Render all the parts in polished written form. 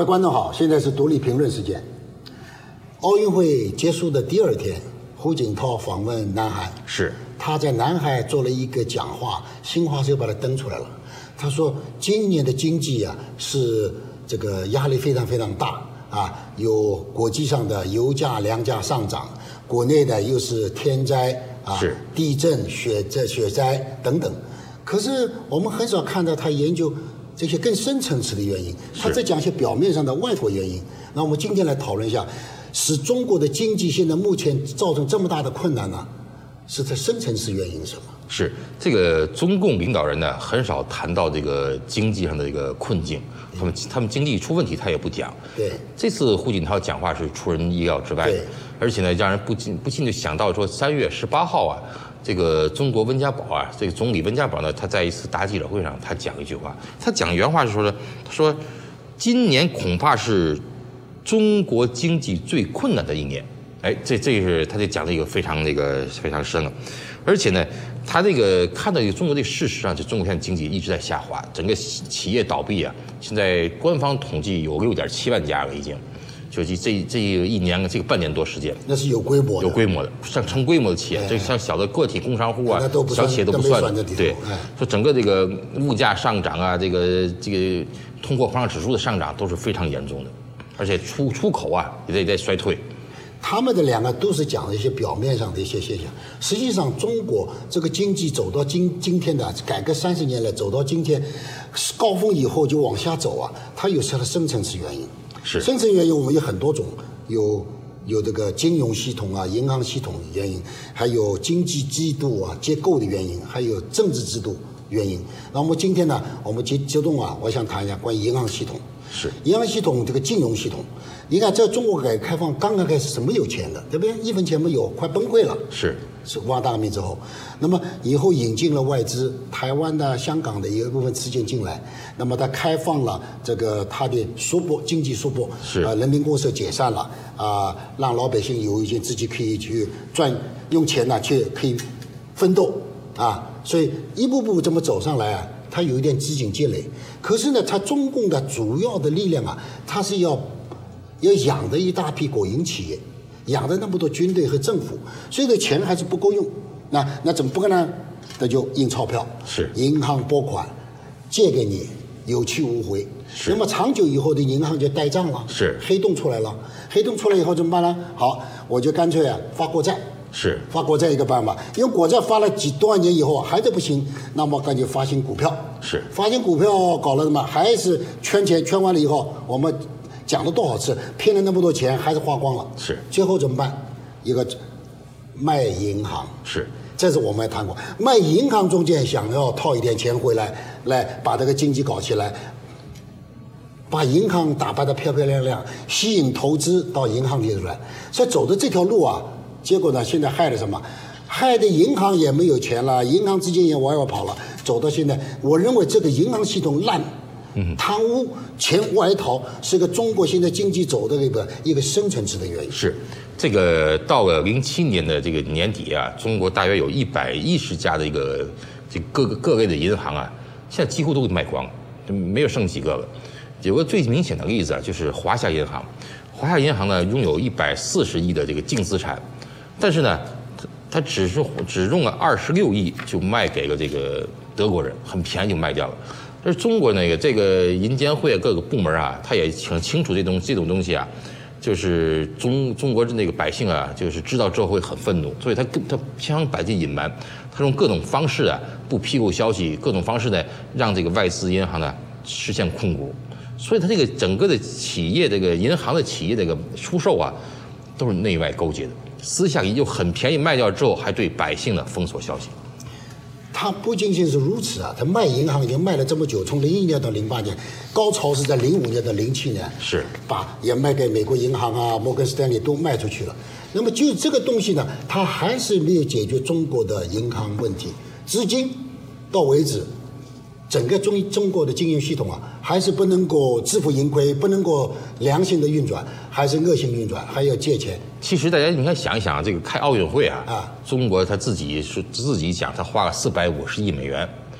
位观众好，现在是独立评论时间。奥运会结束的第2天，胡锦涛访问南韩， 是他在南海做了一个讲话，新华社把它登出来了。他说，今年的经济啊是这个压力非常非常大啊，有国际上的油价、粮价上涨，国内的又是天灾啊，地震、雪灾等等。可是我们很少看到他研究这些更深层次的原因，他在讲一些表面上的外部原因。那我们今天来讨论一下，使中国的经济现在目前造成这么大的困难呢？是它深层次原因是什么？ 是这个中共领导人呢，很少谈到这个经济上的这个困境，他们经济出问题他也不讲。 对， 这次胡锦涛讲话是出人意料之外的，而且呢，让人不禁就想到说，3月18号啊。这个中国温家宝啊，这个总理温家宝呢，他在一次答记者会上，他讲一句话，他讲原话是说的，他说，今年恐怕是中国经济最困难的一年。哎，这是他就讲了一个非常深了，而且呢，他这个看到一个中国的事实上，就中国现在经济一直在下滑，整个企业倒闭啊，现在官方统计有6.7万家了已经。就这一年这个半年多时间， 那是有规模的，像成规模的企业，这像小的个体工商户啊，小企业都不算的。对，说整个这个物价上涨啊，这个通货膨胀指数的上涨都是非常严重的，而且出口啊也在衰退。 他们的2个都是讲了一些表面上的一些现象，实际上中国这个经济走到今天的改革30年来走到今天高峰以后就往下走啊，它有它的深层次原因。 是深层原因，我们有很多种，有这个金融系统啊、银行系统原因，还有经济制度啊、结构的原因，还有政治制度原因。那我们今天呢，我们集中啊，我想谈一下关于银行系统。 是银行系统这个金融系统，你看在中国改革开放刚刚开始是没有钱的，对不对？1分钱没有，快崩溃了。 是文化大革命之后，那么以后引进了外资，台湾的、香港的有一部分资金进来，那么它开放了这个它的经济输出，人民公社解散了啊，让老百姓有一些自己可以去用钱呢去可以奋斗啊，所以一步步这么走上来啊，它有一点资金积累。可是呢，它中共的主要的力量啊，它是要养的一大批国营企业。养的那么多军队和政府，所以这钱还是不够用。那怎么办呢？那就印钞票，银行拨款，借给你，有去无回。那么长久以后的银行就呆账了，黑洞出来了。黑洞出来以后怎么办呢？好，我就干脆啊发国债。发国债一个办法，因为国债发了多少年以后还是不行，那么干脆发行股票。发行股票搞了什么？还是圈钱，圈完了以后我们。讲了多少次，骗了那么多钱，还是花光了。最后怎么办？一个卖银行。这是我们也谈过，卖银行中间想要套一点钱回来把这个经济搞起来，把银行打扮得漂漂亮亮，吸引投资到银行里来。所以走的这条路啊，结果呢，现在害了什么？害的银行也没有钱了，银行资金也往外跑了。走到现在，我认为这个银行系统烂。贪污、钱外逃是个中国现在经济走的一个深层次的原因。 这个到了07年的这个年底啊，中国大约有110家的各类的银行啊，现在几乎都卖光，没有剩几个了。有个最明显的例子啊，就是华夏银行。华夏银行呢，拥有140亿的这个净资产，但是呢，它只用了26亿就卖给了这个德国人，很便宜就卖掉了。但是中国这个银监会各个部门啊，他也很清楚这种东西啊，就是中国那个百姓啊，就是知道之后会很愤怒，所以他想把这隐瞒，他用各种方式啊，不披露消息，各种方式呢，让这个外资银行呢实现控股，所以他这个整个的企业这个银行的企业这个出售啊，都是内外勾结的，私下里就很便宜卖掉之后，还对百姓呢封锁消息。 它不仅仅是如此啊，它卖银行已经卖了这么久，从01年到08年，高潮是在05年到07年，也卖给美国银行啊、摩根士丹利都卖出去了。那么就这个东西呢，它还是没有解决中国的银行问题。至今到为止，整个中国的金融系统啊，还是不能够自负盈亏，不能够良性的运转，还是恶性运转，还要借钱。 其实大家你看想一想，这个开奥运会啊，中国他自己讲他花了450亿美元，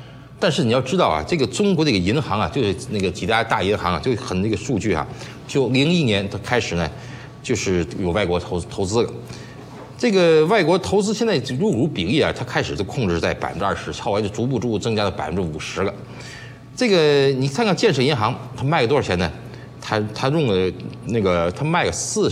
但是你要知道啊，这个中国这个银行啊，就是那个几大银行啊，就很那个数据啊，就01年它开始呢，就是有外国投资了。这个外国投资现在入股比例啊，它开始就控制在20%，后来就逐步增加到50%了。这个你看看建设银行，它卖了多少钱呢？它用了那个，它卖了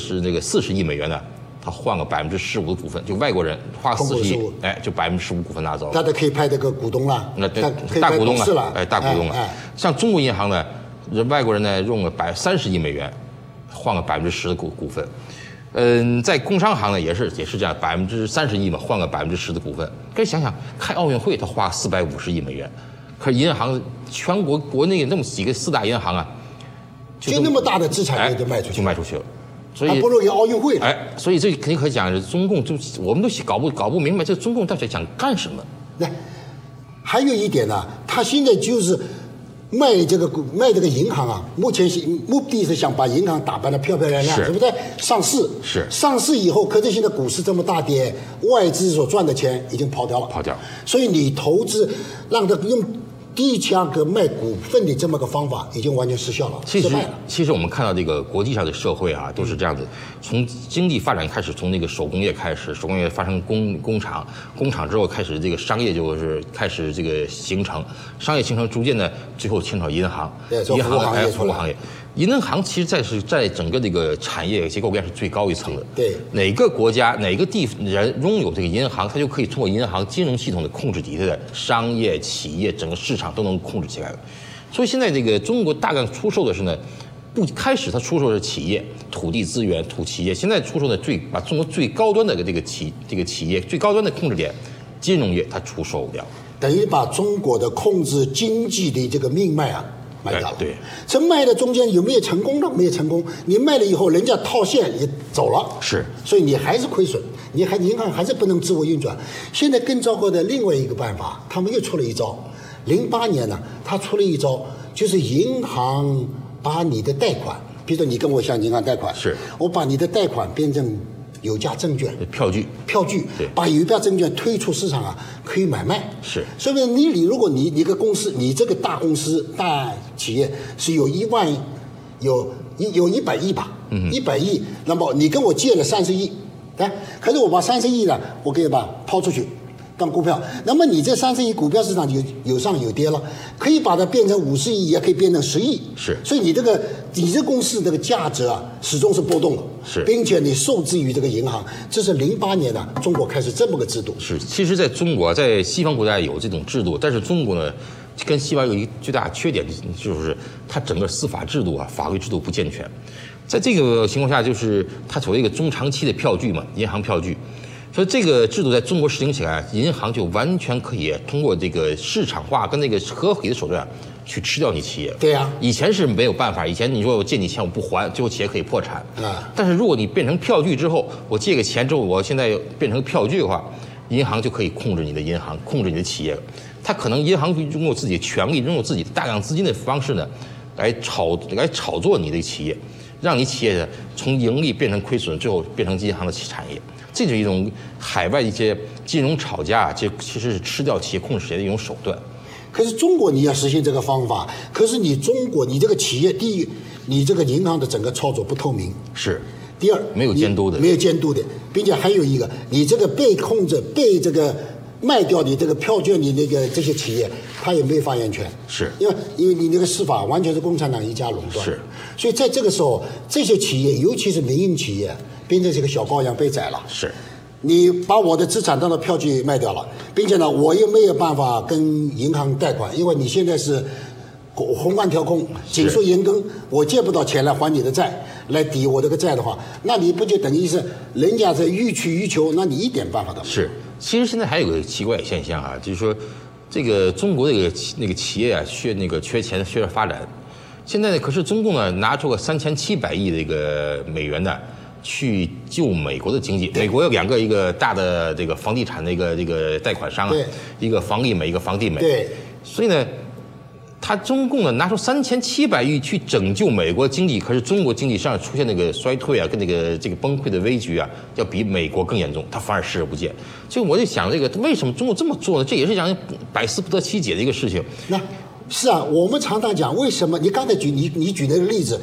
40亿美元呢，他换个15%的股份，就外国人花40亿，哎，就15%股份拿走， 他可以派这个股东了， 那大股东了， 哎，大股东了。像中国银行呢，外国人呢用了30亿美元，换个10%的股份。在工商行呢也是这样，30亿嘛，换个10%的股份。可以想想，开奥运会他花450亿美元，可是银行全国国内那么几个4大银行啊， 就那么大的资产就卖出去了。所以不如给奥运会了。 哎，所以这肯定可以讲，中共就我们都搞不明白，这中共到底想干什么？ 那还有一点呢，他现在就是卖这个银行啊，目的是想把银行打扮得漂漂亮亮，对不对？上市是上市以后，可是现在股市这么大跌，外资所赚的钱已经跑掉了，所以你投资让他用低价格卖股份的这么个方法已经完全失效了，失败了。 其实我们看到这个国际上的社会啊，都是这样子，从经济发展开始，从那个手工业开始，手工业发生工厂，工厂之后开始这个商业就是开始这个形成，商业形成逐渐的最后牵扯银行，银行还有服务行业。银行其实在整个这个产业结构链是最高一层的。 对， 哪个国家哪个地人拥有这个银行，他就可以通过银行金融系统的控制底下的商业企业整个市场都能控制起来了。所以现在这个中国大量出售的是呢，不开始他出售的是企业、土地资源、企业，现在出售的把中国最高端的这个企业最高端的控制点，金融业它出售掉， 等于把中国的控制经济的这个命脉啊。卖掉了， 对， 这卖的中间有没有成功呢？没有成功，你卖了以后，人家套现也走了， 是， 所以你还是亏损，银行还是不能自我运转。现在更糟糕的另外一个办法，他们又出了一招。08年呢，他出了一招，就是银行把你的贷款，比如说你跟我向银行贷款， 是把你的贷款变成有价证券、 票据， 把有价证券推出市场啊，可以买卖。 是， 所以如果你个公司，你这个大公司、大企业是有100亿吧，100亿，那么你跟我借了30亿，对，可是我把30亿呢，我可以把抛出去当股票，那么你这30亿股票市场有上有跌了，可以把它变成50亿，也可以变成10亿， 是， 所以你这公司这个价值啊，始终是波动的， 是， 并且你受制于这个银行，这是08年呢，中国开始这么个制度。 是，其实在中国，在西方国家有这种制度，但是中国呢，跟西方有一个最大的缺点，就是它整个司法制度啊、法律制度不健全。在这个情况下，就是它所谓一个中长期的票据嘛，银行票据。所以这个制度在中国实行起来，银行就完全可以通过这个市场化跟那个合理的手段去吃掉你企业。 对呀， 以前是没有办法，以前你说我借你钱我不还，最后企业可以破产。但是如果你变成票据之后，我借个钱之后，我现在变成票据的话，银行就可以控制你的银行，控制你的企业了。它可能银行拥有自己的权利，拥有自己的大量资金的方式呢，来炒作你的企业，让你企业从盈利变成亏损，最后变成银行的产业。这是一种海外一些金融炒家，其实是吃掉企业、控制企业的一种手段。 可是中国你要实现这个方法，可是你这个企业，第一，你这个银行的整个操作不透明； 是。 第二， 没有监督的， 并且还有一个，你这个被控制、被这个卖掉你这个票券的这些企业，他也没有发言权。 是。 因为你那个司法完全是共产党一家垄断。 是。 所以在这个时候，这些企业，尤其是民营企业，变成这个小羔羊被宰了。 是。 你把我的资产当做票据卖掉了，并且呢，我又没有办法跟银行贷款，因为你现在是宏观调控、紧缩严更，我借不到钱来还你的债，来抵我这个债的话，那你不就等于是人家在欲取欲求，那你一点办法都没有。 是，其实现在还有个奇怪的现象啊，就是说，这个中国那个企业啊，缺钱、缺发展，现在呢，可是中共呢拿出个3700亿的一个美元呢，去救美国的经济。美国有2个，一个大的这个房地产的这个贷款商啊，一个房利美，一个房地美。 对， 所以呢， 他中共呢拿出3700亿去拯救美国经济，可是中国经济上出现那个衰退啊，跟这个崩溃的危局啊，要比美国更严重，他反而视而不见。所以我就想，这个为什么中国这么做呢？这也是讲百思不得其解的一个事情。 那是啊，我们常常讲为什么？你刚才你举那个例子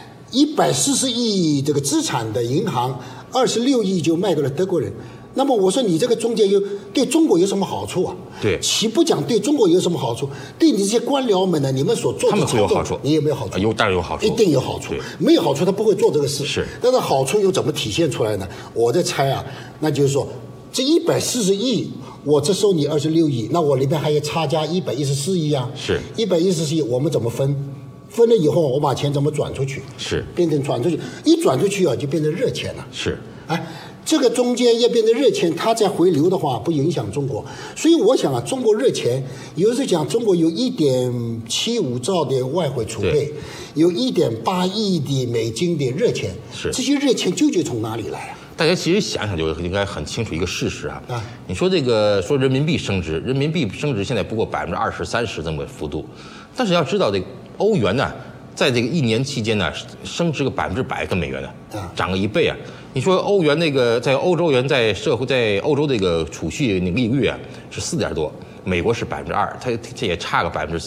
，140亿这个资产的银行，26亿就卖给了德国人。那么我说你这个中间对中国有什么好处啊？ 对， 岂不讲对中国有什么好处？对你这些官僚们呢，你们所做的他们会有好处， 你有没有好处？ 当然有好处， 一定有好处。没有好处他不会做这个事。 是， 但是好处又怎么体现出来呢？我在猜啊，那就是说这140亿，我这收你26亿，那我里面还有差价114亿啊。 是 ，114亿我们怎么分？分了以后我把钱怎么转出去？ 是， 变成转出去，一转出去啊就变成热钱了。 是， 哎。这个中间要变成热钱，它再回流的话，不影响中国。所以我想啊，中国热钱，有时候讲中国有1.75兆的外汇储备，有1.8亿的美金的热钱， 是这些热钱究竟从哪里来啊？ 大家其实想想就应该很清楚一个事实啊。你说说人民币升值，人民币升值现在不过20%、30%这么幅度，但是要知道这个欧元呢，在这个1年期间呢，升值个100%跟美元呢，涨了1倍啊！你说欧元那个在欧洲元在欧洲这个储蓄那个利率啊是4点多，美国是2%，它这也差个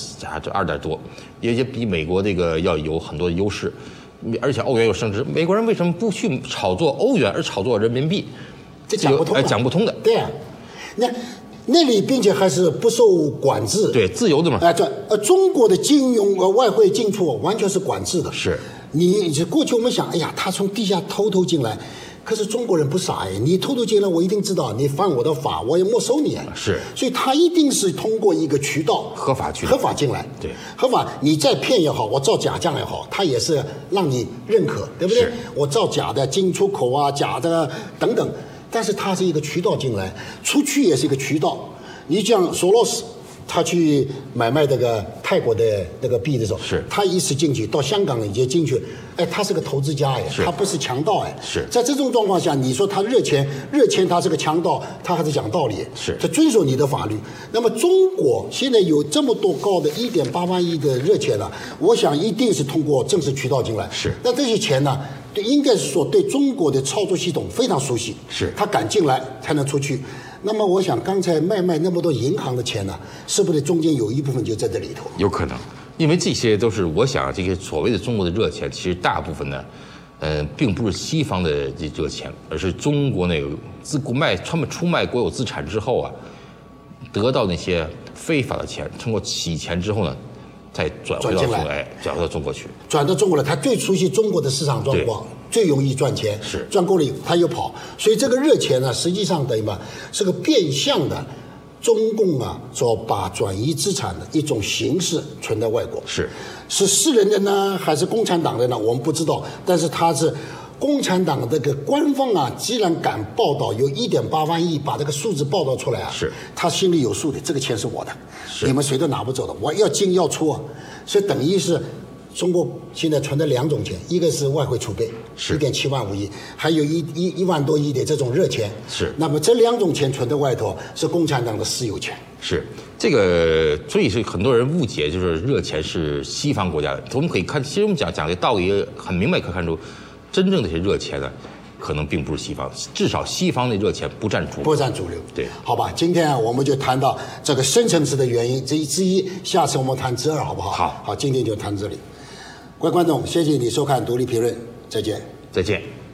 2点多，也比美国这个要有很多的优势，而且欧元又升值，美国人为什么不去炒作欧元而炒作人民币？ 这讲不通， 讲不通的。 对啊，那里并且还是不受管制， 对，自由的嘛。 中国的金融外汇进出完全是管制的。 是， 你过去我们想，哎呀，他从地下偷进来，可是中国人不傻哎，你偷进来，我一定知道，你犯我的法，我也没收你。 是， 所以他一定是通过一个渠道合法进来。 对，合法，你再骗也好，我造假账也好，他也是让你认可，对不对？我造假的进出口啊，假的等等。但是它是一个渠道进来，出去也是一个渠道。你像索罗斯，他去买卖这个泰国的那个币的时候，他一次进去到香港也进去，哎，他是个投资家哎，他不是强盗哎。在这种状况下，你说他热钱他是个强盗，他还是讲道理，他遵守你的法律。那么中国现在有这么多高的1.8万亿的热钱了，我想一定是通过正式渠道进来。那这些钱呢？应该是说对中国的操作系统非常熟悉，他敢进来才能出去。那么我想刚才卖那么多银行的钱呢，是不是中间有一部分就在这里头？ 有可能，因为这些都是我想这些所谓的中国的热钱，其实大部分呢，并不是西方的这热钱，而是中国那个他们出卖国有资产之后啊，得到那些非法的钱，通过洗钱之后呢。再转回到中国去， 转到中国来，他最熟悉中国的市场状况，最容易赚钱，赚够了以后他又跑，所以这个热钱呢，实际上等于嘛是个变相的中共啊所把转移资产的一种形式存在外国，是私人的呢还是共产党的呢？我们不知道，但是他是。共产党这个官方啊，既然敢报道有1.8万亿，把这个数字报道出来啊，他心里有数的，这个钱是我的，你们谁都拿不走的，我要进要出啊，所以等于是中国现在存的2种钱，一个是外汇储备1.7万5亿，还有1万多亿的这种热钱，那么这2种钱存在外头是共产党的私有钱， 这个，所以是很多人误解，就是热钱是西方国家的。我们可以看，其实我们讲的道理很明白，可以看出。真正的这些热钱呢，可能并不是西方，至少西方的热钱不占主流。对， 好吧，今天我们就谈到这个深层次的原因之一，下次我们谈之二，好不好？好，今天就谈这里。各位观众，谢谢你收看《独立评论》，再见。